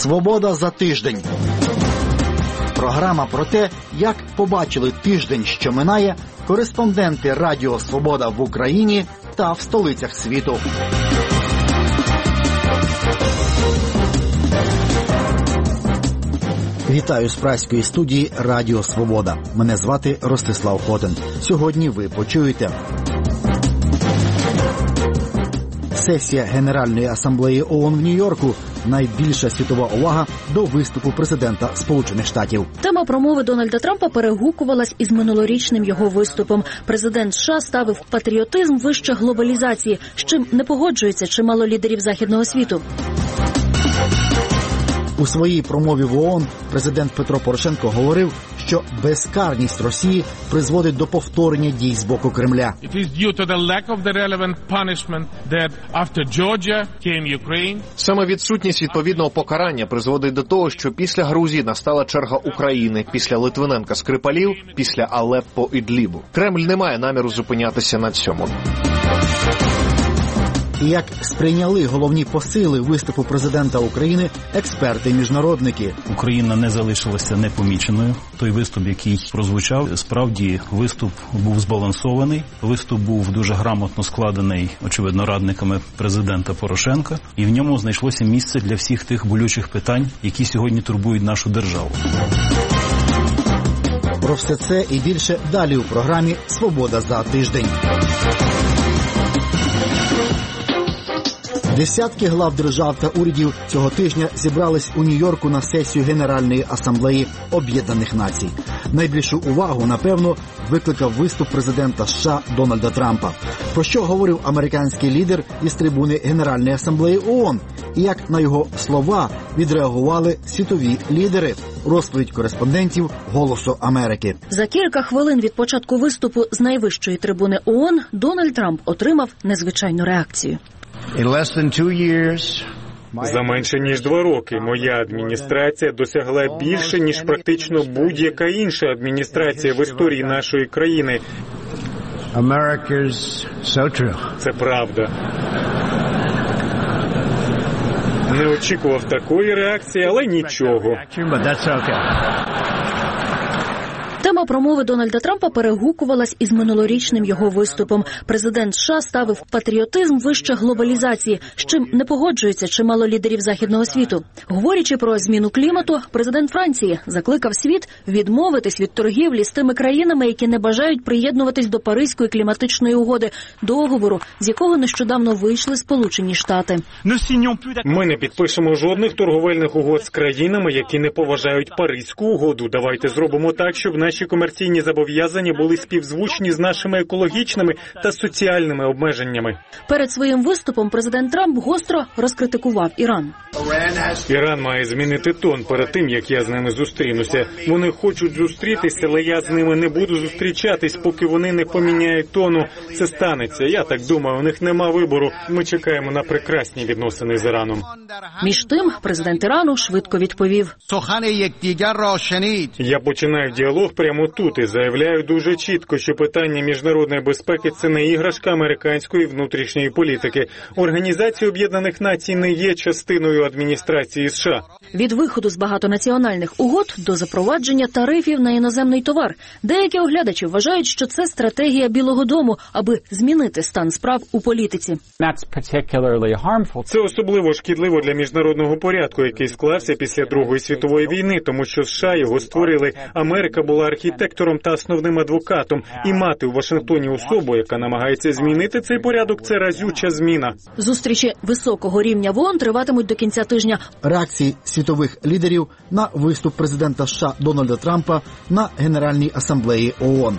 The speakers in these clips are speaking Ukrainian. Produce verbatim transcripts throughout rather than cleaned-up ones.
Свобода за тиждень. Програма про те, як побачили тиждень, що минає, кореспонденти Радіо Свобода в Україні та в столицях світу. Вітаю з празької студії Радіо Свобода. Мене звати Ростислав Хотин. Сьогодні ви почуєте. Сесія Генеральної асамблеї ООН в Нью-Йорку. Найбільша світова увага до виступу президента Сполучених Штатів. Тема промови Дональда Трампа перегукувалась із минулорічним його виступом. Президент США ставив патріотизм вище глобалізації, з чим не погоджується чимало лідерів західного світу. У своїй промові в ООН президент Петро Порошенко говорив, що безкарність Росії призводить до повторення дій з боку Кремля. Саме відсутність відповідного покарання призводить до того, що після Грузії настала черга України, після Литвиненка Скрипалів, після Алеппо Ідлібу. Кремль не має наміру зупинятися на цьому. І як сприйняли головні посили виступу президента України експерти-міжнародники. Україна не залишилася непоміченою. Той виступ, який прозвучав, справді виступ був збалансований. Виступ був дуже грамотно складений, очевидно, радниками президента Порошенка. І в ньому знайшлося місце для всіх тих болючих питань, які сьогодні турбують нашу державу. Про все це і більше далі у програмі «Свобода за тиждень». Десятки глав держав та урядів цього тижня зібрались у Нью-Йорку на сесію Генеральної асамблеї Об'єднаних Націй. Найбільшу увагу, напевно, викликав виступ президента США Дональда Трампа. Про що говорив американський лідер із трибуни Генеральної асамблеї ООН? І як на його слова відреагували світові лідери? Розповідь кореспондентів «Голосу Америки». За кілька хвилин від початку виступу з найвищої трибуни ООН Дональд Трамп отримав незвичайну реакцію. За менше ніж два роки моя адміністрація досягла більше, ніж практично будь-яка інша адміністрація в історії нашої країни. Це правда. Не очікував такої реакції, але нічого. Тема промови Дональда Трампа перегукувалась із минулорічним його виступом. Президент США ставив патріотизм вище глобалізації, з чим не погоджується чимало лідерів західного світу. Говорячи про зміну клімату, президент Франції закликав світ відмовитись від торгівлі з тими країнами, які не бажають приєднуватись до Паризької кліматичної угоди, договору, з якого нещодавно вийшли Сполучені Штати. Ми не підпишемо жодних торговельних угод з країнами, які не поважають Паризьку угоду. Давайте зробимо так, щоб наші комерційні зобов'язання були співзвучні з нашими екологічними та соціальними обмеженнями. Перед своїм виступом президент Трамп гостро розкритикував Іран. Іран має змінити тон перед тим, як я з ними зустрінуся. Вони хочуть зустрітися, але я з ними не буду зустрічатись, поки вони не поміняють тону. Це станеться. Я так думаю, у них нема вибору. Ми чекаємо на прекрасні відносини з Іраном. Між тим, президент Ірану швидко відповів. Я починаю діалог прямо тут і заявляю дуже чітко, що питання міжнародної безпеки – це не іграшка американської внутрішньої політики. Організація Об'єднаних Націй не є частиною адміністрації США. Від виходу з багатонаціональних угод до запровадження тарифів на іноземний товар. Деякі оглядачі вважають, що це стратегія Білого дому, аби змінити стан справ у політиці. Це особливо шкідливо для міжнародного порядку, який склався після Другої світової війни, тому що США його створили. Америка була архітектором та основним адвокатом. І мати у Вашингтоні особу, яка намагається змінити цей порядок, це разюча зміна. Зустрічі високого рівня в ООН триватимуть до кінця тижня. Реакції світових лідерів на виступ президента США Дональда Трампа на Генеральній асамблеї ООН.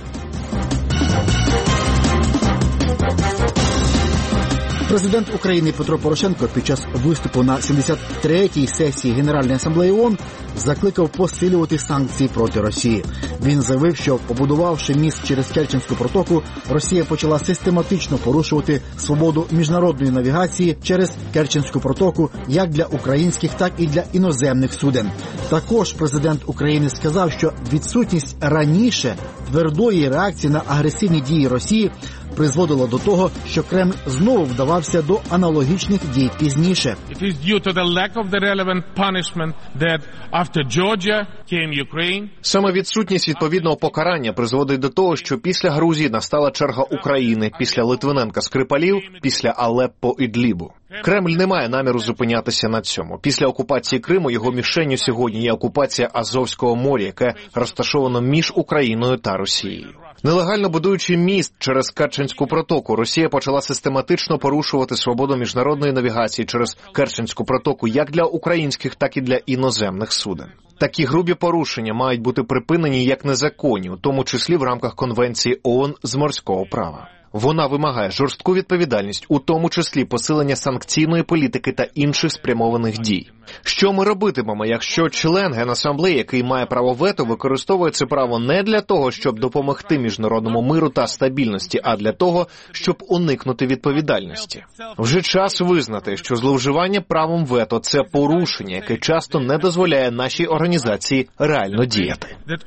Президент України Петро Порошенко під час виступу на сімдесят третій сесії Генеральної асамблеї ООН закликав посилювати санкції проти Росії. Він заявив, що, побудувавши міст через Керченську протоку, Росія почала систематично порушувати свободу міжнародної навігації через Керченську протоку як для українських, так і для іноземних суден. Також президент України сказав, що відсутність раніше твердої реакції на агресивні дії Росії призводило до того, що Кремль знову вдавався до аналогічних дій пізніше. It is due to the lack of the relevant punishment that after Georgia came Ukraine. Саме відсутність відповідного покарання призводить до того, що після Грузії настала черга України, після Литвиненка-Скрипалів, після Алеппо-Ідлібу. Кремль не має наміру зупинятися на цьому. Після окупації Криму його мішенню сьогодні є окупація Азовського моря, яке розташовано між Україною та Росією. Нелегально будуючи міст через Керченську протоку, Росія почала систематично порушувати свободу міжнародної навігації через Керченську протоку як для українських, так і для іноземних суден. Такі грубі порушення мають бути припинені як незаконні, у тому числі в рамках Конвенції ООН з морського права. Вона вимагає жорстку відповідальність, у тому числі посилення санкційної політики та інших спрямованих дій. Що ми робитимемо, якщо член Генасамблеї, який має право вето, використовує це право не для того, щоб допомогти міжнародному миру та стабільності, а для того, щоб уникнути відповідальності? Вже час визнати, що зловживання правом вето – це порушення, яке часто не дозволяє нашій організації реально діяти.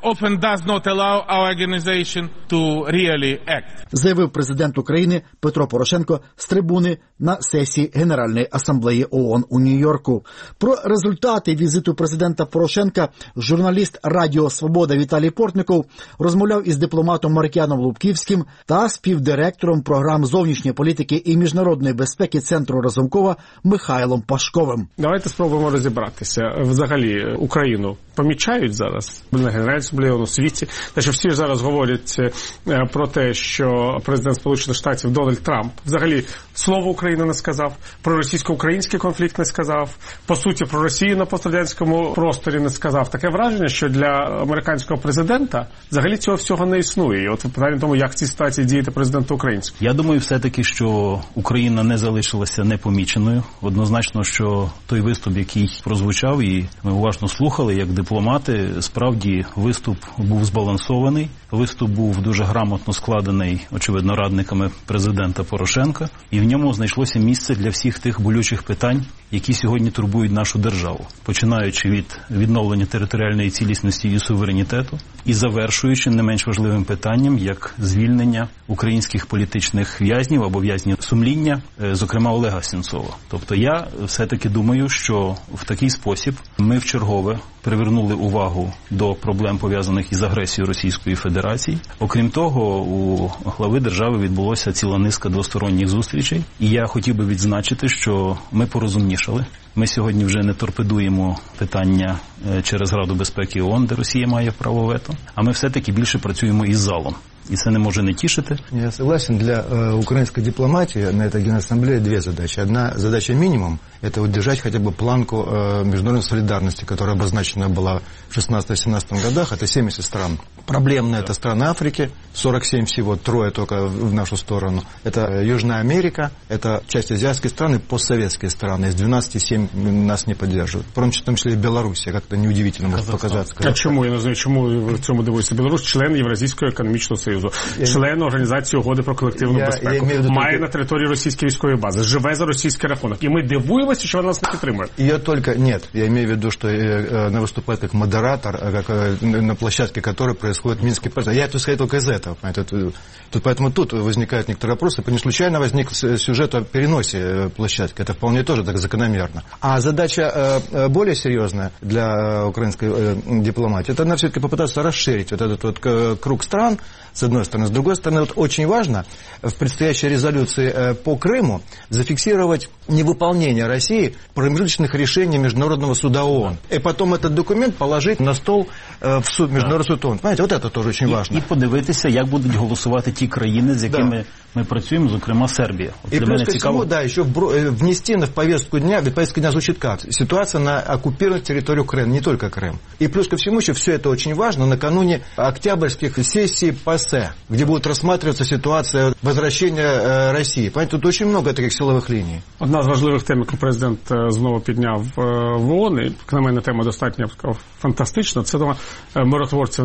Заявив президент України Петро Порошенко з трибуни на сесії Генеральної асамблеї ООН у Нью-Йорку. Про результати візиту президента Порошенка журналіст Радіо Свобода Віталій Портников розмовляв із дипломатом Маркіяном Лубківським та співдиректором програм зовнішньої політики і міжнародної безпеки Центру Разумкова Михайлом Пашковим. Давайте спробуємо розібратися. Взагалі, Україну помічають зараз на Генеральній асамблеї у світі. Те, що всі зараз говорять про те, що президент Сполучених Штатів Дональд Трамп взагалі слово Україна не сказав, про російсько-український конфлікт не сказав, по суті, про Росію на пострадянському просторі не сказав. Таке враження, що для американського президента взагалі цього всього не існує. І от питання в тому, як в цій ситуації діяти президент український. Я думаю все-таки, що Україна не залишилася непоміченою. Однозначно, що той виступ, який прозвучав, і ми уважно слухали, як дипломати, справді виступ був збалансований. Виступ був дуже грамотно складений, очевидно, радниками президента Порошенка. І в ньому знайшлося місце для всіх тих болючих питань, які сьогодні турбують нашу державу, починаючи від відновлення територіальної цілісності і суверенітету і завершуючи не менш важливим питанням, як звільнення українських політичних в'язнів або в'язнів сумління, зокрема Олега Сенцова. Тобто я все-таки думаю, що в такий спосіб ми вчергове привернули увагу до проблем, пов'язаних із агресією Російської Федерації. Окрім того, у глави держави відбулося ціла низка двосторонніх зустрічей, і я хотів би відзначити, що ми порозумнішали. Ми сьогодні вже не торпедуємо питання через Раду безпеки ООН, де Росія має право вето, а ми все-таки більше працюємо із залом. И это не может не тишить. Я согласен, для э, украинской дипломатии на этой Генассамблее две задачи. Одна задача минимум – это удержать хотя бы планку э, международной солидарности, которая обозначена была в шестнадцатом-семнадцатом годах. Это семьдесят стран. Проблемная это страны Африки, сорок семь всего, трое только в нашу сторону. Это Южная Америка, это часть азиатских стран и постсоветские страны. Из двенадцати семь нас не поддерживают. В том числе и Белоруссия, как-то неудивительно может показаться. А чому, я не знаю, чому в цьому дивується? Білорусь – член Євразійського економічного союзу, я... член Організації угоди про колективну я, безпеку, я має только... на території російської військової бази, живе за російський рахунок. І ми дивуємося, що вона нас не підтримує. Ее только нет. Я имею в виду, что она выступает как модератор, как на площадке которой происходит Минский процесс. Я тут сказать только из этого. Тут, тут, поэтому тут возникают некоторые вопросы. Не случайно возник сюжет о переносе площадки. Это вполне тоже так закономерно. А задача более серьезная для украинской дипломатии, это она все-таки попытаться расширить вот этот вот круг стран, с одной стороны. С другой стороны, вот очень важно в предстоящей резолюции по Крыму зафиксировать невыполнение России промежуточных решений Международного суда ООН. И потом этот документ положить на стол в суд, Международный суд ООН. Понимаете, вот это тоже очень важно. І подивитися, як будуть голосувати ті країни, з якими да. ми працюємо, зокрема Сербія. От и плюс ко всему, да, еще внести в повестку дня, ведь повестка дня звучит как? Ситуация на оккупированной территории Украины, не только Крым. И плюс ко всему еще все это очень важно накануне октябрьских сессий ПАСЕ, где будет рассматриваться ситуация возвращения России. Понимаете, тут очень много таких силових линий. Одна з важливих тем, яку президент знову підняв в ООН, і, на мене, тема достатньо фантастична, це тема миротворців на Донбасі.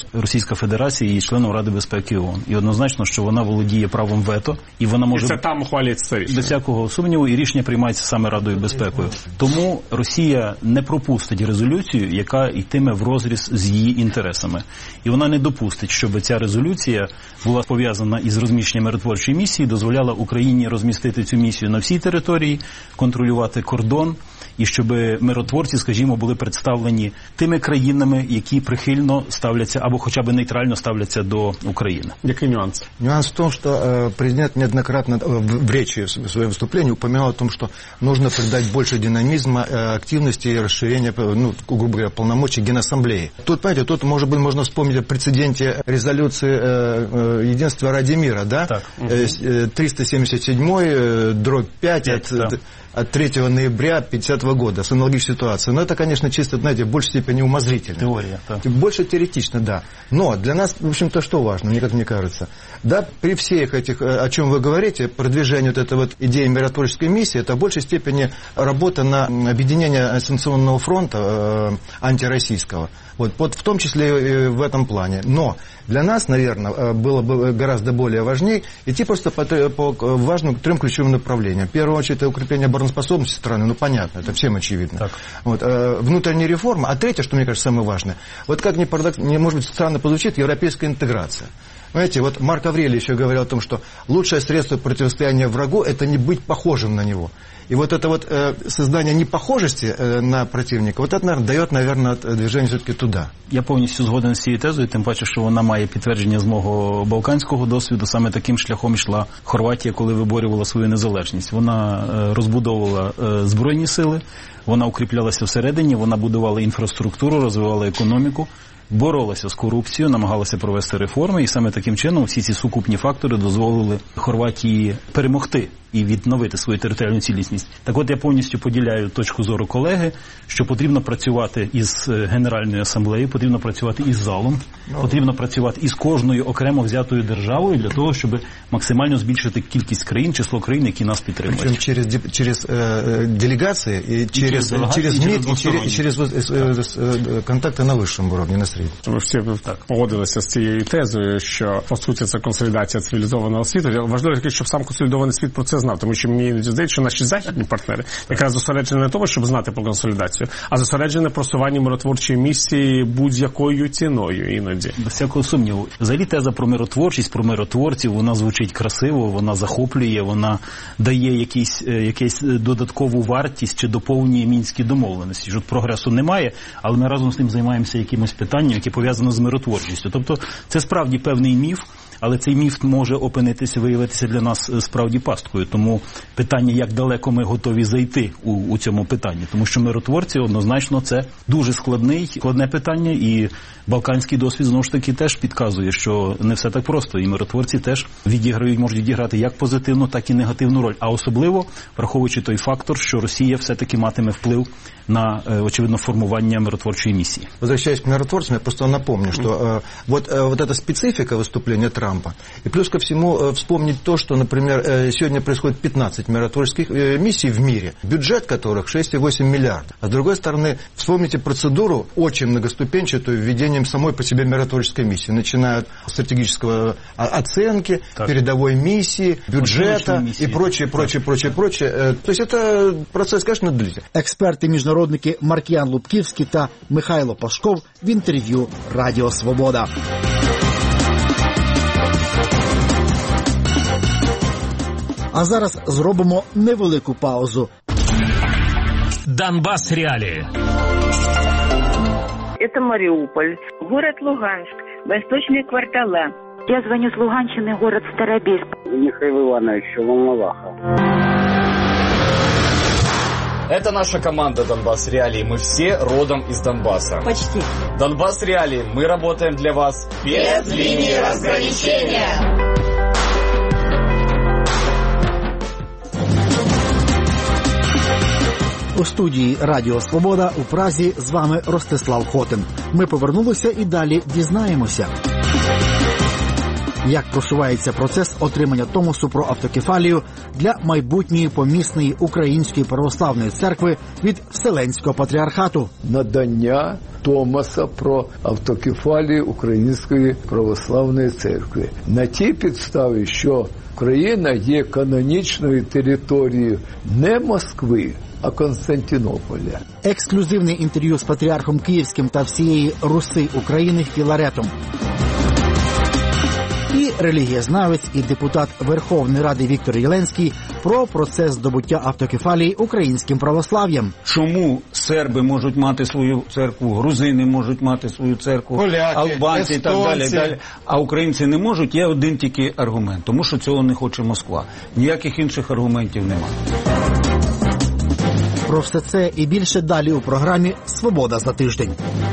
Російська Федерація є членом Ради безпеки ООН. І однозначно, що вона володіє правом вето, і вона може... І це там ухвалюється рішення. Без всякого сумніву, і рішення приймається саме Радою безпеки. Тому Росія не пропустить резолюцію, яка йтиме в розріз з її інтересами. І вона не допустить, щоб ця резолюція була пов'язана із розміщенням миротворчої місії, дозволяла Україні розмістити цю місію на всій території, контролювати кордон, і щоб миротворці, скажімо, були представлені тими країнами, які прихильно ставляться або хоча б нейтрально ставляться до України. Який нюанс? Нюанс в том, что э, президент неоднократно в, в речи в своем выступлении упоминал о том, что нужно придать больше динамизма, э, активности и расширения, ну, грубо говоря, полномочий Генассамблеи. Тут, понимаете, тут, может быть, можно вспомнить о прецеденте резолюции э, э, Единства ради мира, да? Так. Э, триста семьдесят седьмой, э, дробь пять, пять от, да. от третьего ноября пятидесятого года, с аналогичной ситуацией. Но это, конечно, чисто, знаете, в большей степени умозрительно. Теория, да. Больше теоретично, да. Но для нас, в общем-то, что важно, мне как мне кажется, да, при всех этих, о чем вы говорите, продвижению вот этой вот идеи миротворческой миссии, это в большей степени работа на объединение санкционного фронта э, антироссийского. Вот, вот в том числе и в этом плане. Но для нас, наверное, было бы гораздо более важнее идти просто по, по важным трем ключевым направлениям. В первую очередь, это укрепление обороноспособности страны, ну понятно, это всем очевидно. Вот, э, внутренняя реформа. А третье, что мне кажется самое важное, вот как ни парадокс, не может быть странно позвучит, европейская интеграция. Знаете, вот Марк Аврелий еще говорил о том, что лучшее средство противостояния врагу – это не быть похожим на него. И вот это вот э, создание непохожести э, на противника, вот это, наверное, дает, наверное, движение все-таки туда. Я повністю згоден з цією тезою, тим паче, що вона має підтвердження з мого балканського досвіду. Саме таким шляхом йшла Хорватія, коли виборювала свою незалежність. Вона е, розбудовувала е, збройні сили, вона укріплялася всередині, вона будувала інфраструктуру, розвивала економіку, боролася з корупцією, намагалася провести реформи, і саме таким чином всі ці сукупні фактори дозволили Хорватії перемогти і відновити свою територіальну цілісність. Так от я повністю поділяю точку зору колеги, що потрібно працювати із Генеральною асамблеєю, потрібно працювати із залом, no. потрібно працювати із кожною окремо взятою державою для того, щоб максимально збільшити кількість країн, число країн, які нас підтримують. Причем через, через э, делегации, и через, и через, через МИД, и через, и через э, э, контакти на вищому уровні, на середньому. Ми всі так погодилися з цією тезою, що, по суті, це консолідація цивілізованого світу. Важливо таки, щоб сам консолідований світ про це знав, тому що мені іноді здається, що наші західні партнери якраз зосереджені не тому, щоб знати про консолідацію, а зосереджені просування миротворчої місії будь-якою ціною іноді. Без всякого сумніву. Взагалі теза про миротворчість, про миротворців, вона звучить красиво, вона захоплює, вона дає якісь, якісь додаткову вартість чи доповнює мінські домовленості. Що прогресу немає, але ми разом з ним займаємося якимось питанням, яке пов'язано з миротворчістю. Тобто це справді певний міф, але цей міф може опинитися, виявитися для нас справді пасткою. Тому питання, як далеко ми готові зайти у, у цьому питанні. Тому що миротворці, однозначно, це дуже складний, складне питання, і балканський досвід, знову ж таки, теж підказує, що не все так просто. І миротворці теж відіграють, можуть відіграти як позитивну, так і негативну роль. А особливо, враховуючи той фактор, що Росія все-таки матиме вплив на, очевидно, формування миротворчої миссии. Возвращаясь к миротворцам, я просто напомню, что э, вот, э, вот эта специфика выступления Трампа, и плюс ко всему э, вспомнить то, что, например, э, сегодня происходит пятнадцать миротворческих э, миссий в мире, бюджет которых шесть и восемь миллиардов. А с другой стороны, вспомните процедуру очень многоступенчатую введением самой по себе миротворческой миссии, начиная от стратегического оценки, так. передовой миссии, бюджета миссии. И прочее, прочее, прочее, прочее. Э, то есть это процесс, конечно, длительный. Експерти міжнародні Народники Маркіян Лубківський та Михайло Пашков в інтерв'ю Радіо Свобода. А зараз зробимо невелику паузу. Донбасс реалии. Это Мариуполь, город Луганск, восточные квартала. Я звоню с Луганщины, город Старобельск. Михаил Иванович, Волноваха. Это наша команда «Донбасс Реалии». Мы все родом из Донбасса. Почти. «Донбасс Реалии». Мы работаем для вас без линии разграничения. У студії Радіо Свобода у Празі з вами Ростислав Хотин. Ми повернулися і далі дізнаємося. Як просувається процес отримання Томосу про автокефалію для майбутньої помісної Української православної церкви від Вселенського патріархату? Надання Томоса про автокефалію Української православної церкви на тій підставі, що Україна є канонічною територією не Москви, а Константинополя. Ексклюзивне інтерв'ю з патріархом Київським та всієї Руси України Філаретом. І релігієзнавець, і депутат Верховної Ради Віктор Єленський про процес здобуття автокефалії українським православ'ям. Чому серби можуть мати свою церкву, грузини можуть мати свою церкву, поляки, албанці і так далі, далі, а українці не можуть? Є один тільки аргумент, тому що цього не хоче Москва. Ніяких інших аргументів немає. Про все це і більше далі у програмі «Свобода за тиждень».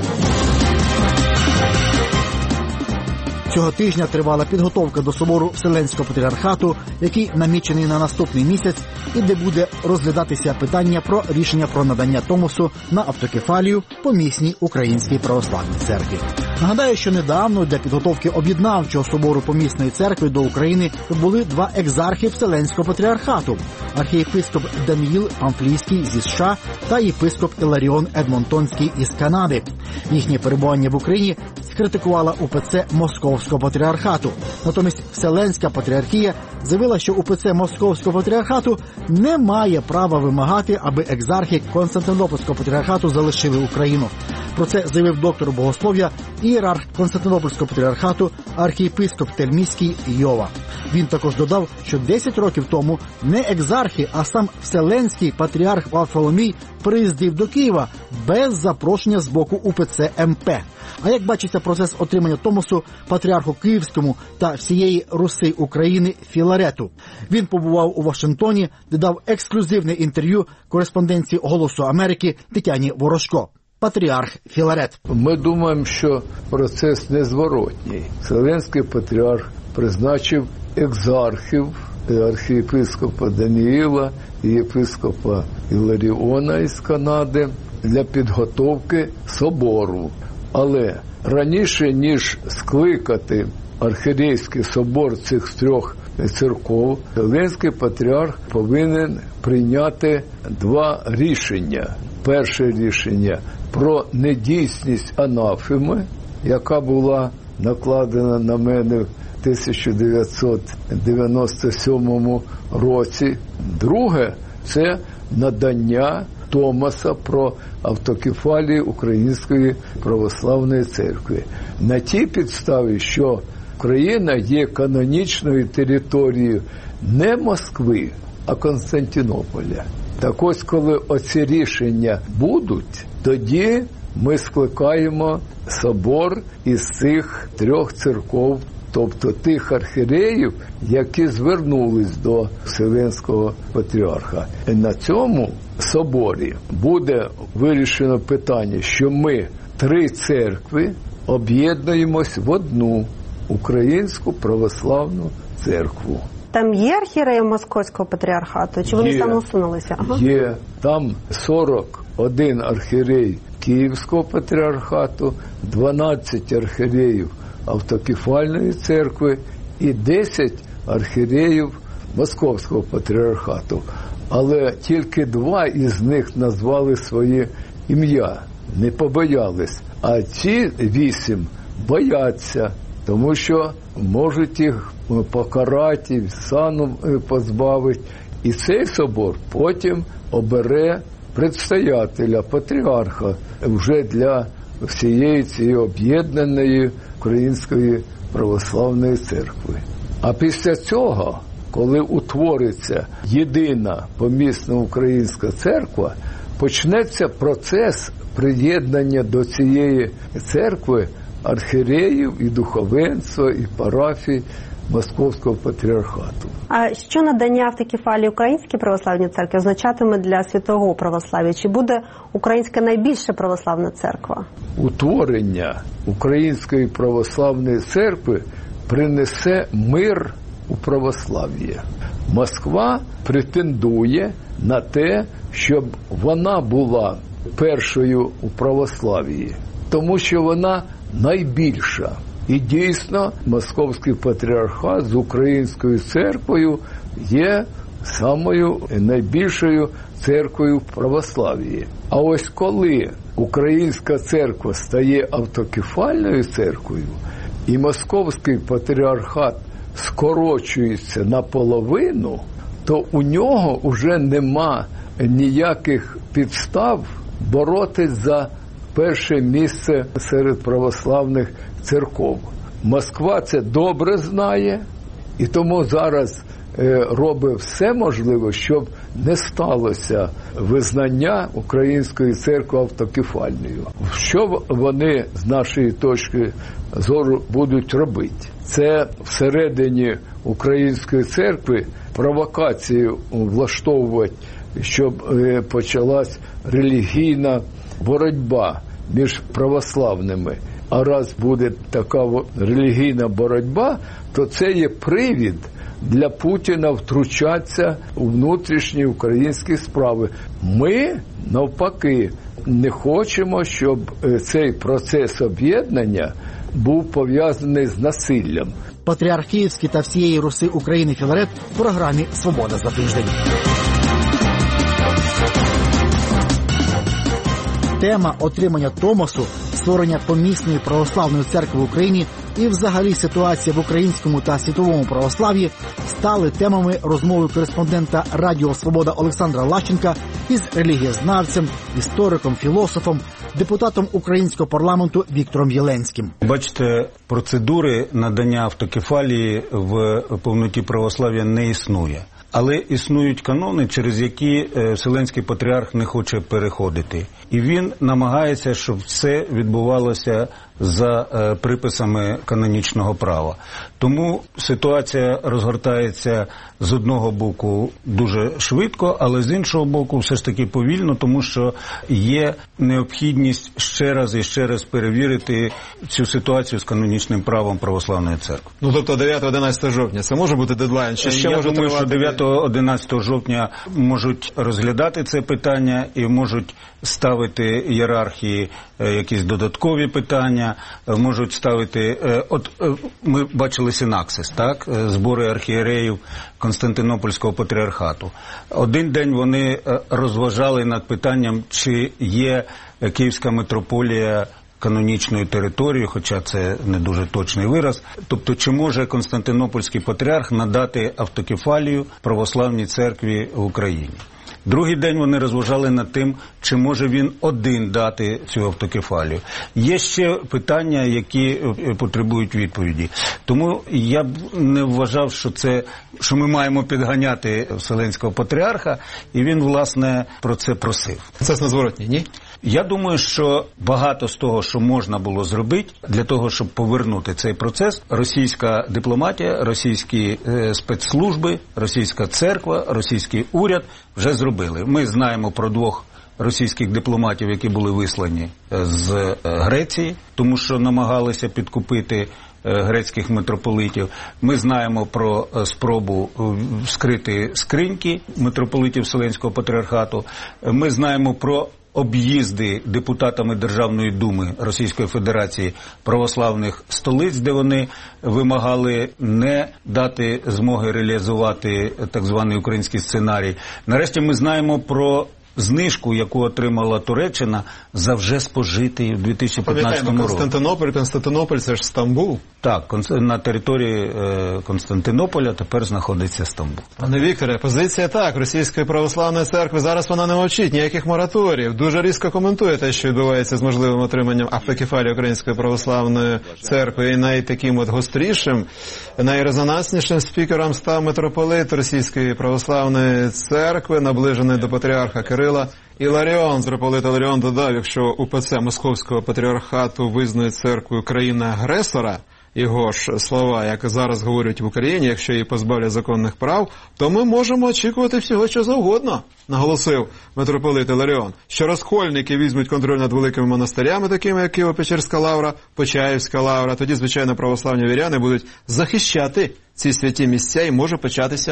Цього тижня тривала підготовка до собору Вселенського патріархату, який намічений на наступний місяць, і де буде розглядатися питання про рішення про надання Томосу на автокефалію помісній Українській православній церкві. Нагадаю, що недавно для підготовки об'єднавчого собору помісної церкви до України були два екзархи Вселенського патріархату – архієпископ Даниїл Памфлійський зі США та єпископ Іларіон Едмонтонський із Канади. Їхнє перебування в Україні скритикувала УПЦ Московського патріархату. Натомість Вселенська патріархія заявила, що УПЦ Московського патріархату не має права вимагати, аби екзархи Константинопольського патріархату залишили Україну. Про це заявив доктор богослов'я, ієрарх Константинопольського патріархату, архієпископ Тельміський Йова. Він також додав, що десять років тому не екзархи, а сам Вселенський патріарх Варфоломій приїздив до Києва без запрошення з боку УПЦ МП. А як бачиться процес отримання Томосу патріарху Київському та всієї Руси України Філарету? Він побував у Вашингтоні, де дав ексклюзивне інтерв'ю кореспонденції «Голосу Америки» Тетяні Ворожко. Патріарх Філарет. Ми думаємо, що процес незворотній. Вселенський патріарх призначив екзархів, архієпископа Даниїла і єпископа Іларіона із Канади для підготовки собору. Але раніше, ніж скликати архієрейський собор цих трьох церков, Вселенський патріарх повинен прийняти два рішення. Перше рішення про недійсність анафеми, яка була накладена на мене в тисяча дев'ятсот дев'яносто сьомому році. Друге – це надання Томоса про автокефалію Української православної церкви. На тій підставі, що Україна є канонічною територією не Москви, а Константинополя. Так ось, коли оці рішення будуть, тоді ми скликаємо собор із цих трьох церков, тобто тих архієреїв, які звернулись до Вселенського патріарха. І на цьому соборі буде вирішено питання, що ми, три церкви, об'єднуємось в одну Українську православну церкву. Там є архієреї Московського патріархату? Чи вони є, самоусунулися? Ага. Є. Там сорок один архієрей Київського патріархату, дванадцять архієреїв автокефальної церкви і десять архієреїв Московського патріархату. Але тільки два із них назвали своє ім'я, не побоялись. А ці вісім бояться, тому що можуть їх покарати, сану позбавити. І цей собор потім обере предстоятеля, патріарха, вже для всієї цієї об'єднаної Української православної церкви. А після цього, коли утвориться єдина помісна Українська церква, почнеться процес приєднання до цієї церкви архієреїв і духовенства, і парафій Московського патріархату. А що надання автокефалії Українській православній церкві означатиме для світового православ'я? Чи буде українська найбільша православна церква? Утворення Української православної церкви принесе мир у православ'я. Москва претендує на те, щоб вона була першою у православ'ї, тому що вона найбільша. І дійсно, Московський патріархат з Українською церквою є самою найбільшою церквою в православ'ї. А ось коли Українська церква стає автокефальною церквою, і Московський патріархат скорочується наполовину, то у нього вже нема ніяких підстав боротись за перше місце серед православних церков. Москва це добре знає, і тому зараз е, робить все можливе, щоб не сталося визнання Української церкви автокефальною. Що вони, з нашої точки зору, будуть робити? Це всередині Української церкви провокацію влаштовувати, щоб е, почалась релігійна боротьба між православними. А раз буде така релігійна боротьба, то це є привід для Путіна втручатися у внутрішні українські справи. Ми, навпаки, не хочемо, щоб цей процес об'єднання був пов'язаний з насиллям. Патріарх Київський та всієї Руси України Філарет в програмі «Свобода за тиждень». Тема отримання Томосу, створення помісної православної церкви в Україні і взагалі ситуація в українському та світовому православ'ї стали темами розмови кореспондента Радіо Свобода Олександра Лащенка із релігієзнавцем, істориком, філософом, депутатом українського парламенту Віктором Єленським. Бачите, процедури надання автокефалії в повноті православ'я не існує. Але існують канони, через які Вселенський патріарх не хоче переходити. І він намагається, щоб все відбувалося за приписами канонічного права. Тому ситуація розгортається з одного боку дуже швидко, але з іншого боку все ж таки повільно, тому що є необхідність ще раз і ще раз перевірити цю ситуацію з канонічним правом православної церкви. Ну, тобто дев'ятого-одинадцятого жовтня це може бути дедлайн? Чи ще Я може думаю, тривати... що дев'ятого-одинадцятого жовтня можуть розглядати це питання і можуть ставити ієрархії якісь додаткові питання, можуть ставити... От ми бачили синаксис, так? Збори архієреїв Константинопольського патріархату. Один день вони розважали над питанням, чи є Київська митрополія канонічною територією, хоча це не дуже точний вираз. Тобто, чи може Константинопольський патріарх надати автокефалію православній церкві в Україні? Другий день вони розважали над тим, чи може він один дати цю автокефалію. Є ще питання, які потребують відповіді. Тому я б не вважав, що це, що ми маємо підганяти Вселенського патріарха, і він, власне, про це просив. Це незворотні, ні? Я думаю, що багато з того, що можна було зробити для того, щоб повернути цей процес, російська дипломатія, російські е, спецслужби, російська церква, російський уряд вже зробили. Ми знаємо про двох російських дипломатів, які були вислані з Греції, тому що намагалися підкупити грецьких митрополитів. Ми знаємо про спробу вскрити скриньки митрополитів Вселенського патріархату. Ми знаємо про об'їзди депутатами Державної думи Російської Федерації православних столиць, де вони вимагали не дати змоги реалізувати так званий український сценарій. Нарешті ми знаємо про знижку, яку отримала Туреччина за вже спожитий в дві тисячі п'ятнадцятому році. Константинополь, Константинополь – це ж Стамбул. Так, на території е, Константинополя тепер знаходиться Стамбул. Пане Вікторе, позиція так, Російської православної церкви, зараз вона не мовчить, ніяких мораторіїв. Дуже різко коментує те, що відбувається з можливим отриманням автокефалії Української православної церкви. І найтаким от гострішим, найрезонанснішим спікером став митрополит Російської православної церкви, наближений до патріарха Кирила Іларіон. Митрополит Іларіон додав, якщо УПЦ Московського патріархату визнає церквою країни-агресора, його ж слова, як зараз говорять в Україні, якщо її позбавлять законних прав, то ми можемо очікувати всього, що завгодно, наголосив митрополит Іларіон. Що розкольники візьмуть контроль над великими монастирями, такими як Києво-Печерська лавра, Почаївська лавра, тоді, звичайно, православні віряни будуть захищати ці святі місця і може початися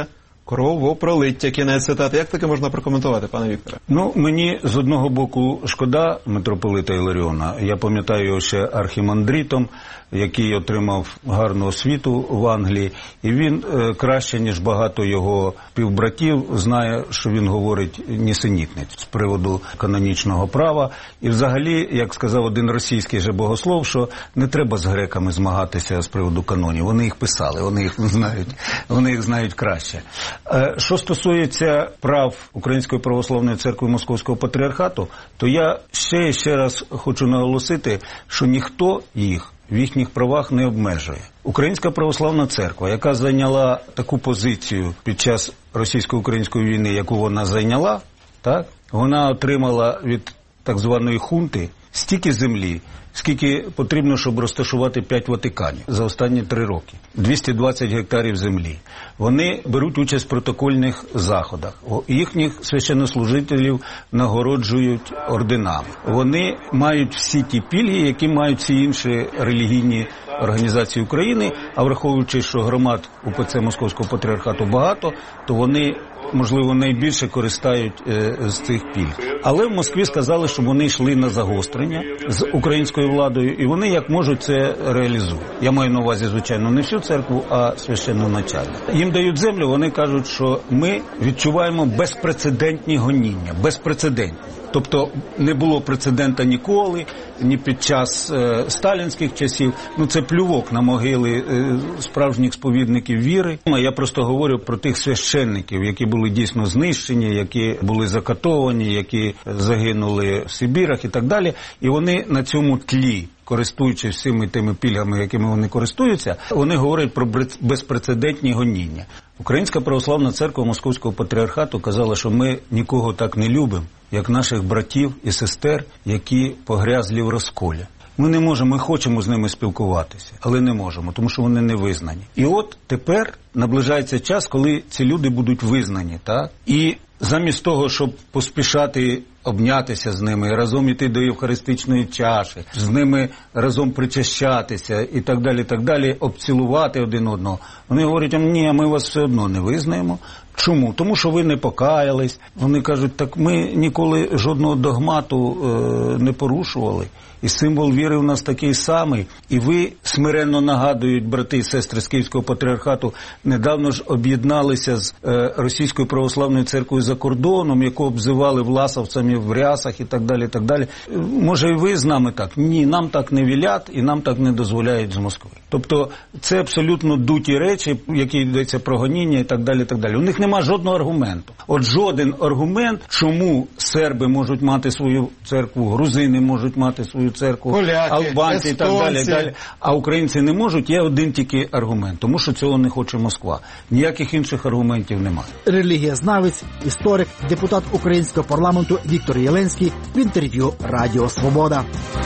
Кровопролиття, кінець цитати. Як таке можна прокоментувати, пане Вікторе? Ну, мені з одного боку шкода митрополита Іларіона. Я пам'ятаю його ще архімандритом, який отримав гарну освіту в Англії. І він е, краще, ніж багато його співбратів, знає, що він говорить нісенітниць з приводу канонічного права. І взагалі, як сказав один російський же богослов, що не треба з греками змагатися з приводу канонів. Вони їх писали, вони їх знають, вони їх знають краще. Е, що стосується прав Української православної церкви Московського патріархату, то я ще і ще раз хочу наголосити, що ніхто їх в їхніх правах не обмежує. Українська православна церква, яка зайняла таку позицію під час російсько-української війни, яку вона зайняла, так, вона отримала від так званої хунти стільки землі, скільки потрібно, щоб розташувати п'ять Ватиканів за останні три роки. двісті двадцять гектарів землі. Вони беруть участь в протокольних заходах. Їхніх священнослужителів нагороджують орденами. Вони мають всі ті пільги, які мають всі інші релігійні організації України, а враховуючи, що громад УПЦ Московського патріархату багато, то вони, можливо, найбільше користають е, з цих пільг. Але в Москві сказали, що вони йшли на загострення з українською владою, і вони як можуть це реалізують. Я маю на увазі, звичайно, не всю церкву, а священноначальник. Їм дають землю, вони кажуть, що ми відчуваємо безпрецедентні гоніння, безпрецедентні. Тобто не було прецедента ніколи, ні під час е, сталінських часів. Ну це плювок на могили е, справжніх сповідників віри. Я просто говорю про тих священників, які були дійсно знищені, які були закатовані, які загинули в Сибірах і так далі. І вони на цьому тлі, користуючись всіми тими пільгами, якими вони користуються, вони говорять про безпрецедентні гоніння. Українська православна церква Московського патріархату казала, що ми нікого так не любимо, як наших братів і сестер, які погрязлі в розколі. Ми не можемо, ми хочемо з ними спілкуватися, але не можемо, тому що вони не визнані. І от тепер наближається час, коли ці люди будуть визнані, так? І замість того, щоб поспішати обнятися з ними, разом іти до євхаристичної чаші, з ними разом причащатися і так далі, так далі, обцілувати один одного, вони говорять, ні, ми вас все одно не визнаємо. Чому? Тому що ви не покаялись. Вони кажуть, так ми ніколи жодного догмату е, не порушували. І символ віри у нас такий самий. І ви, смиренно нагадують брати і сестри з Київського патріархату, недавно ж об'єдналися з е, Російською православною церквою за кордоном, яку обзивали власовцями в рясах і так далі, так далі. Може і ви з нами так? Ні, нам так не вілять і нам так не дозволяють з Москви. Тобто це абсолютно дуті речі, які йдеться про гоніння і так далі, так далі. У них нема жодного аргументу. От жоден аргумент, чому серби можуть мати свою церкву, грузини можуть мати свою церкву, поляки, албанці і так далі, далі, а українці не можуть, є один тільки аргумент, тому що цього не хоче Москва. Ніяких інших аргументів немає. Релігієзнавець, історик, депутат українського парламенту Віктор Єленський в інтерв'ю Радіо Свобода.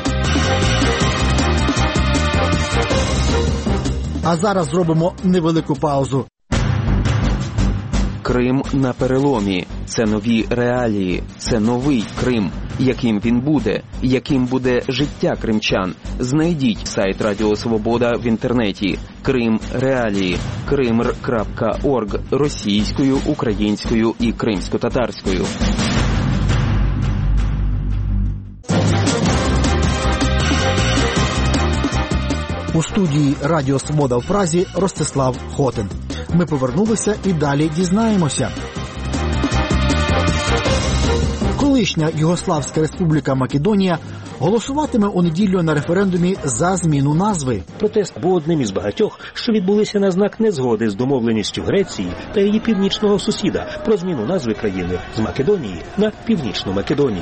А зараз зробимо невелику паузу. Крим на переломі. Це нові реалії. Це новий Крим. Яким він буде? Яким буде життя кримчан? Знайдіть сайт Радіо Свобода в інтернеті. Крим реалії. кримр крапка орг російською, українською і кримсько-татарською. У студії Радіо Свобода в Празі Ростислав Хотин. Ми повернулися і далі дізнаємося. Колишня Югославська республіка Македонія голосуватиме у неділю на референдумі за зміну назви. Протест був одним із багатьох, що відбулися на знак незгоди з домовленістю Греції та її північного сусіда про зміну назви країни з Македонії на Північну Македонію.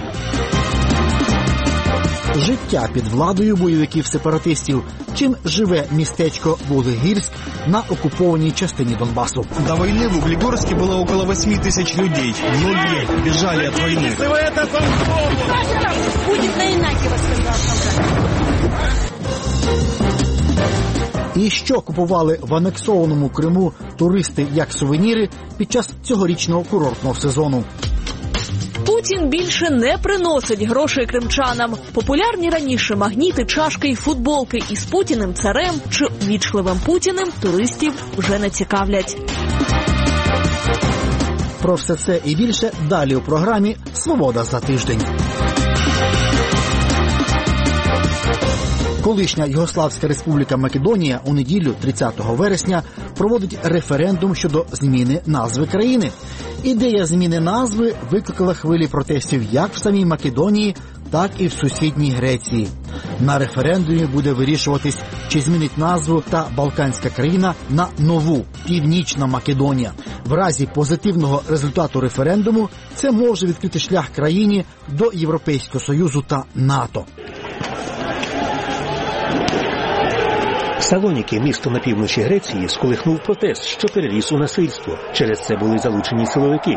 Життя під владою бойовиків-сепаратистів. Чим живе містечко Вуглегірськ на окупованій частині Донбасу? До войны в Углегорске было около восьми тысяч людей. Многие бежали от войны. Будет на Инакиева, сказал. І що купували в анексованому Криму туристи як сувеніри під час цьогорічного курортного сезону? Путін більше не приносить грошей кримчанам. Популярні раніше магніти, чашки і футболки із Путіним царем чи вічливим Путіним туристів вже не цікавлять. Про все це і більше далі у програмі «Свобода за тиждень». Колишня Югославська республіка Македонія у неділю, тридцятого вересня, проводить референдум щодо зміни назви країни. Ідея зміни назви викликала хвилі протестів як в самій Македонії, так і в сусідній Греції. На референдумі буде вирішуватись, чи змінить назву та балканська країна на нову – Північна Македонія. В разі позитивного результату референдуму це може відкрити шлях країні до Європейського Союзу та НАТО. Салоніки, місто на півночі Греції, сколихнув протест, що переріс у насильство. Через це були залучені силовики.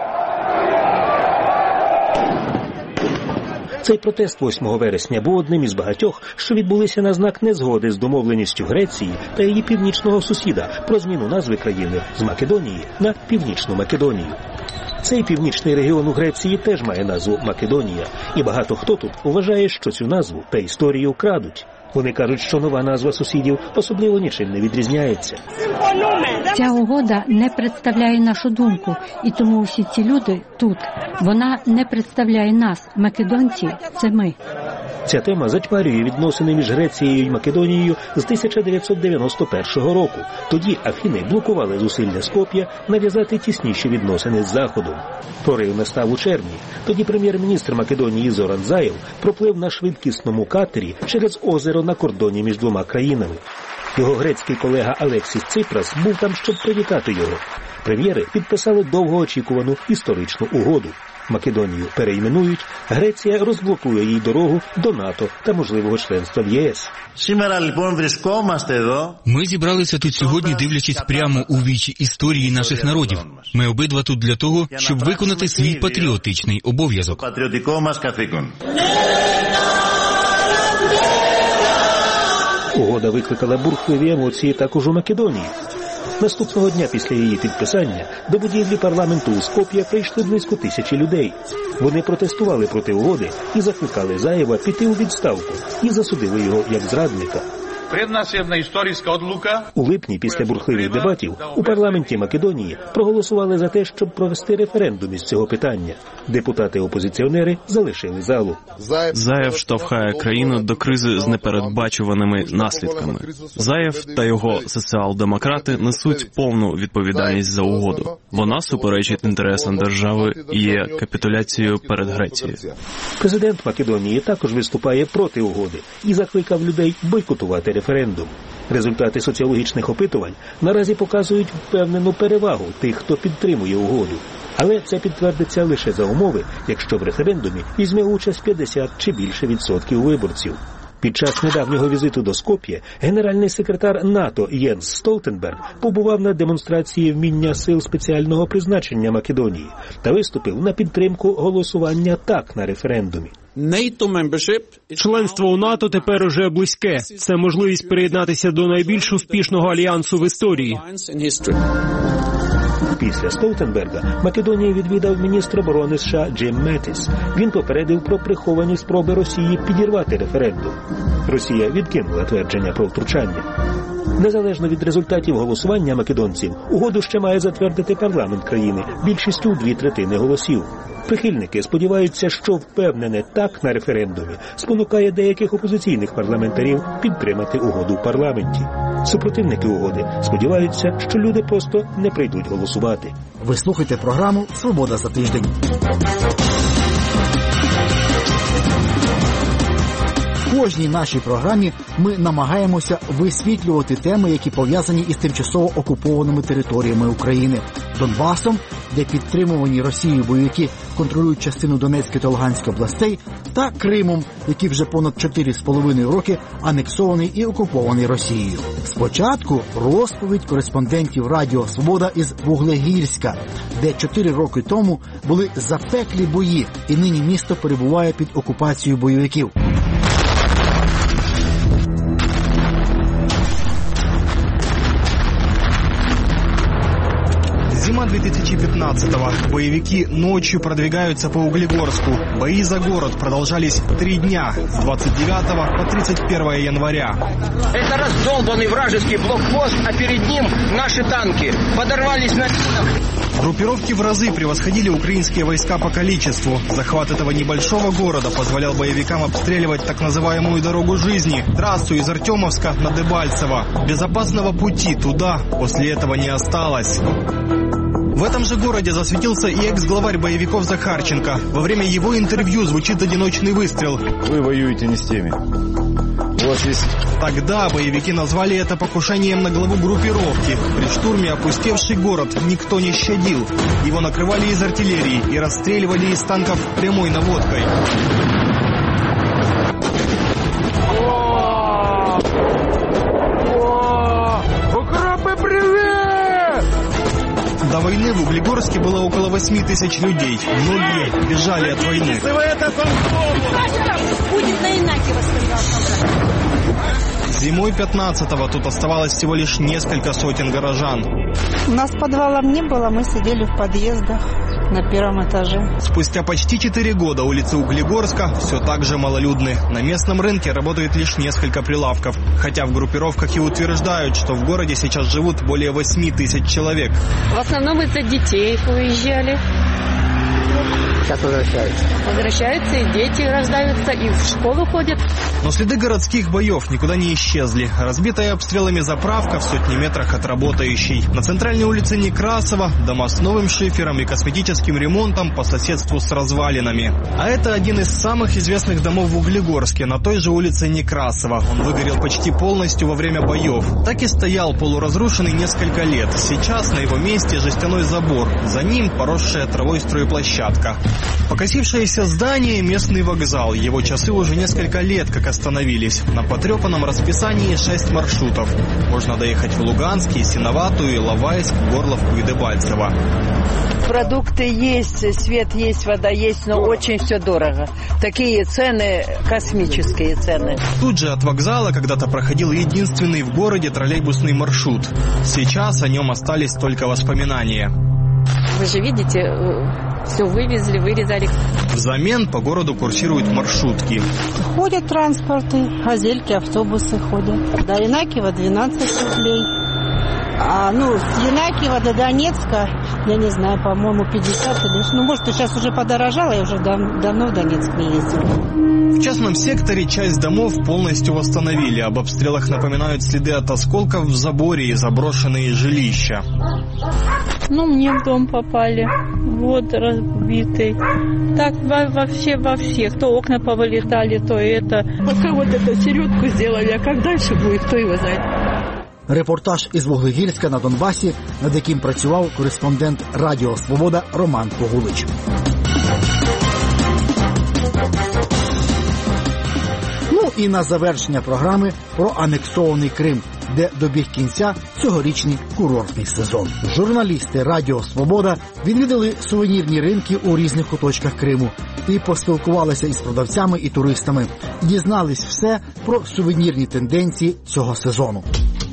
Цей протест восьмого вересня був одним із багатьох, що відбулися на знак незгоди з домовленістю Греції та її північного сусіда про зміну назви країни з Македонії на Північну Македонію. Цей північний регіон у Греції теж має назву Македонія, і багато хто тут вважає, що цю назву та історію крадуть. Вони кажуть, що нова назва сусідів особливо нічим не відрізняється. Ця угода не представляє нашу думку, і тому всі ці люди тут. Вона не представляє нас. Македонці – це ми. Ця тема затьмарює відносини між Грецією і Македонією з тисяча дев'ятсот дев'яносто першого року. Тоді Афіни блокували зусилля Скоп'я нав'язати тісніші відносини з Заходом. Прорив настав у червні. Тоді прем'єр-міністр Македонії Зоран Заєв проплив на швидкісному катері через озеро на кордоні між двома країнами. Його грецький колега Алексіс Ципрас був там, щоб привітати його. Прем'єри підписали довгоочікувану історичну угоду. Македонію перейменують, Греція розблокує їй дорогу до НАТО та можливого членства в ЄС. Ми зібралися тут сьогодні, дивлячись прямо у вічі історії наших народів. Ми обидва тут для того, щоб виконати свій патріотичний обов'язок. Угода викликала бурхливі емоції також у Македонії. Наступного дня після її підписання до будівлі парламенту у Скоп'я прийшли близько тисячі людей. Вони протестували проти угоди і закликали Заєва піти у відставку і засудили його як зрадника. У липні, після бурхливих дебатів, у парламенті Македонії проголосували за те, щоб провести референдум із цього питання. Депутати-опозиціонери залишили залу. Заєв штовхає країну до кризи з непередбачуваними наслідками. Заєв та його соціал-демократи несуть повну відповідальність за угоду. Вона суперечить інтересам держави і є капітуляцією перед Грецією. Президент Македонії також виступає проти угоди і закликав людей бойкотувати референдум. Результати соціологічних опитувань наразі показують впевнену перевагу тих, хто підтримує угоду. Але це підтвердиться лише за умови, якщо в референдумі візьме участь п'ятдесят чи більше відсотків виборців. Під час недавнього візиту до Скоп'є генеральний секретар НАТО Єнс Столтенберг побував на демонстрації вміння сил спеціального призначення Македонії та виступив на підтримку голосування «так» на референдумі. Членство у НАТО тепер уже близьке. Це можливість приєднатися до найбільш успішного альянсу в історії. Після Столтенберга Македонію відвідав міністр оборони США Джим Меттіс. Він попередив про приховані спроби Росії підірвати референдум. Росія відкинула твердження про втручання. Незалежно від результатів голосування македонців, угоду ще має затвердити парламент країни більшістю у дві третини голосів. Прихильники сподіваються, що впевнене «так» на референдумі спонукає деяких опозиційних парламентарів підтримати угоду в парламенті. Супротивники угоди сподіваються, що люди просто не прийдуть голосувати. Ви слухаєте програму «Свобода за тиждень». В кожній нашій програмі ми намагаємося висвітлювати теми, які пов'язані із тимчасово окупованими територіями України. Донбасом, де підтримувані Росією бойовики контролюють частину Донецької та Луганської областей, та Кримом, який вже понад чотири з половиною роки анексований і окупований Росією. Спочатку розповідь кореспондентів Радіо Свобода із Вуглегірська, де чотири роки тому були запеклі бої, і нині місто перебуває під окупацією бойовиків. Зима две тысячи пятнадцатого. Боевики ночью продвигаются по Углегорску. Бои за город продолжались три дня, с двадцать девятого по тридцать первое января. Это раздолбанный вражеский блокпост, а перед ним наши танки подорвались на минах. Группировки в разы превосходили украинские войска по количеству. Захват этого небольшого города позволял боевикам обстреливать так называемую дорогу жизни, трассу из Артемовска на Дебальцево. Безопасного пути туда после этого не осталось. В этом же городе засветился и экс-главарь боевиков Захарченко. Во время его интервью звучит одиночный выстрел. Вы воюете не с теми. У вас есть... Тогда боевики назвали это покушением на главу группировки. При штурме опустевший город никто не щадил. Его накрывали из артиллерии и расстреливали из танков прямой наводкой. До войны в Углегорске было около восьми тысяч людей. Многие бежали от войны. Будет на Инакиева, сказал. Зимой пятнадцатого тут оставалось всего лишь несколько сотен горожан. У нас подвалов не было, мы сидели в подъездах на первом этаже. Спустя почти четыре года улицы Углегорска все так же малолюдны. На местном рынке работает лишь несколько прилавков. Хотя в группировках и утверждают, что в городе сейчас живут более восьми тысяч человек. В основном из-за детей уезжали. Сейчас возвращаются. Возвращаются, и дети рождаются, и в школу ходят. Но следы городских боев никуда не исчезли. Разбитая обстрелами заправка в сотни метрах от работающей. На центральной улице Некрасова дома с новым шифером и косметическим ремонтом по соседству с развалинами. А это один из самых известных домов в Углегорске, на той же улице Некрасова. Он выгорел почти полностью во время боев. Так и стоял полуразрушенный несколько лет. Сейчас на его месте жестяной забор. За ним поросшая травой стройплощадка. Покосившееся здание – местный вокзал. Его часы уже несколько лет как остановились. На потрепанном расписании шесть маршрутов. Можно доехать в Луганский, Синоватую, Иловайск, Горловку и Дебальцево. Продукты есть, свет есть, вода есть, но очень все дорого. Такие цены, космические цены. Тут же от вокзала когда-то проходил единственный в городе троллейбусный маршрут. Сейчас о нем остались только воспоминания. Вы же видите, все вывезли, вырезали. Взамен по городу курсируют маршрутки. Ходят транспорты, газельки, автобусы ходят. До Инакиева двенадцать рублей. А, ну, с Инакиева до Донецка, я не знаю, по-моему, пятьдесят или... Ну, может, сейчас уже подорожало, я уже дав- давно в Донецк не ездила. В частном секторе часть домов полностью восстановили. Об обстрелах напоминают следы от осколков в заборе и заброшенные жилища. Ну, мне в дом попали. Вот разбитый. Так во- вообще во всех. То окна повылетали, то это. Пока вот эту середку сделали, а как дальше будет, кто его знает. Репортаж із Вуглегірська на Донбасі, над яким працював кореспондент Радіо Свобода Роман Погулич. Ну і на завершення програми про анексований Крим, де добіг кінця цьогорічний курортний сезон. Журналісти Радіо Свобода відвідали сувенірні ринки у різних куточках Криму і поспілкувалися із продавцями і туристами. Дізнались все про сувенірні тенденції цього сезону.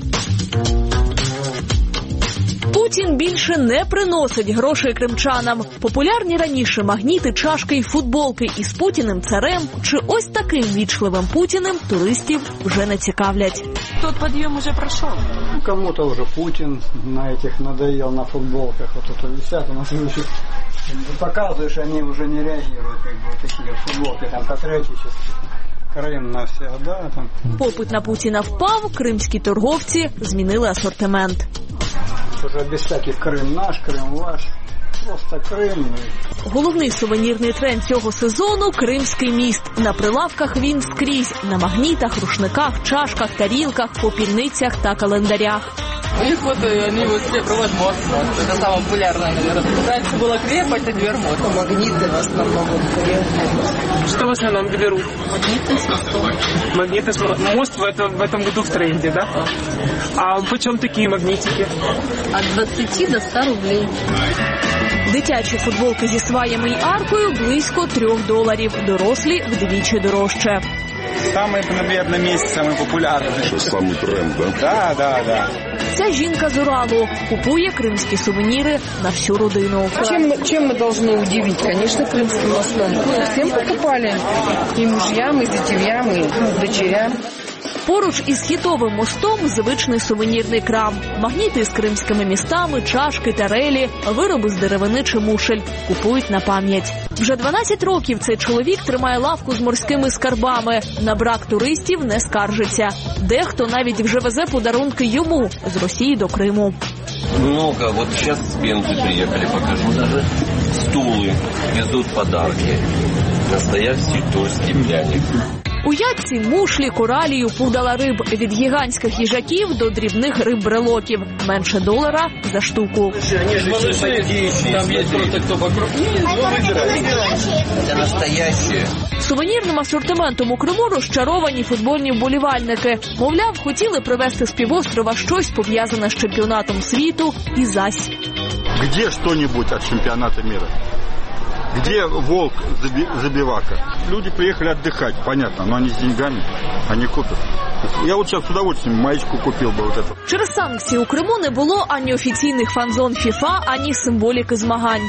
Путін більше не приносить грошей кримчанам. Популярні раніше магніти, чашки і футболки із Путіним царем чи ось таким вічливим Путіним туристів вже не цікавлять. Тот підйом уже пройшов. Ну, кому-то уже Путин на этих надоел, на футболках. Вот это висят, у нас еще показываешь, они уже не реагируют, как бы, вот такие футболки, там, патриотические. Крим навсегда, там. Попит на Путіна впав, кримські торговці змінили асортимент. Уже без всяких Крим наш, Крим ваш. Просто Крим. Головний сувенірний тренд цього сезону – Кримський міст. На прилавках він скрізь. На магнітах, рушниках, чашках, тарілках, попільницях та календарях. У них вот они вот все проводят мост. Это самое популярное, наверное. Раньше была крепость, а теперь мост. Магниты в основном. Что в основном берут? Магниты с мостом. Магниты с мостом. Мост в этом, в этом году в тренде, да? А почем такие магнитики? От двадцати до ста рублей. Дитячі футболки зі сваями й аркою близько трьох доларів. Дорослі вдвічі дорожче. Самый, наверное, месяц самый популярный. Что самый тренд, да? Да, да, да. Ця жінка з Уралу купує кримські сувеніри на всю родину. Чем, чем мы должны удивить? Конечно, крымским мостом. Всем покупали. И мужьям, и зятевьям, и дочерям. Поруч із хітовим мостом звичний сувенірний крам. Магніти з кримськими містами, чашки, тарелі, вироби з деревини чи мушель. Купують на пам'ять. Вже дванадцять років цей чоловік тримає лавку з морськими скарбами. На брак туристів не скаржиться. Дехто навіть вже везе подарунки йому з Росії до Криму. Много. Вот сейчас с Пензы приехали, покажу даже. Стулы, везут подарки. Настоящий тульский пряник. У ядці мушлі, коралію, пудала риб. Від гігантських їжаків до дрібних риб-брелоків. Менше долара за штуку. Там є просто хто покрупніше, но вибирайте. Це настоящее. Сувенірним асортиментом у Криму розчаровані футбольні вболівальники. Мовляв, хотіли привезти з півострова щось пов'язане з чемпіонатом світу і зась. Где что-нибудь от чемпионата мира? Где волк забивака? Люди приехали отдыхать, понятно, но они с деньгами, они купят. Я вот сейчас с удовольствием маечку купил бы вот эту. Через санкції у Криму не було ані офіційних фан-зон ФІФА, ані символіки змагань.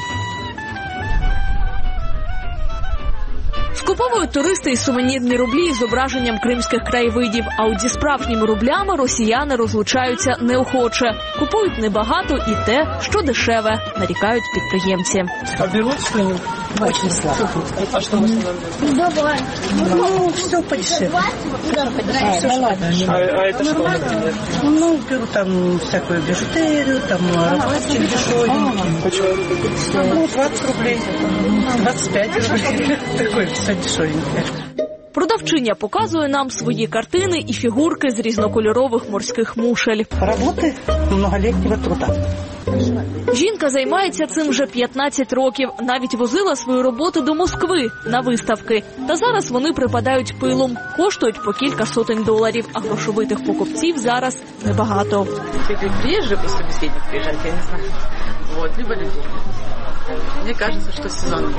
Скуповують туристи із сувенірні рублі з зображенням кримських краєвидів, а от зі справжніми рублями росіяни розлучаються неохоче. Купують небагато і те, що дешеве, нарікають підприємці. А беруть что-нибудь? Очень слабо. А что вы с Давай. Ну, все подешевле. А, а это что, например? Ну, беру там всякую бижутерию, там рабочий дешевенький. Почему? Ну, двадцать рублей, двадцать пять рублей. Такой все дешевенький. Продавчиня показує нам свої картини і фігурки з різнокольорових морських мушель. Роботи многолітнього труда. Жінка займається цим вже п'ятнадцять років. Навіть возила свою роботу до Москви на виставки. Та зараз вони припадають пилом. Коштують по кілька сотень доларів, а грошовитих покупців зараз небагато. Приезжие просто беседник приезжает, я не знаю. Вот, либо людей. Мне кажется, что сезон.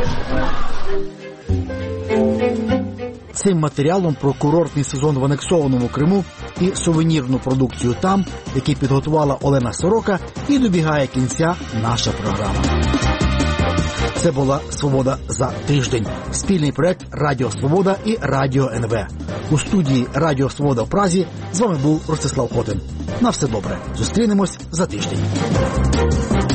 Цим матеріалом про курортний сезон в анексованому Криму і сувенірну продукцію там, який підготувала Олена Сорока, і добігає кінця наша програма. Це була «Свобода за тиждень». Спільний проект «Радіо Свобода» і «Радіо ен ве». У студії «Радіо Свобода» в Празі з вами був Ростислав Хотин. На все добре. Зустрінемось за тиждень.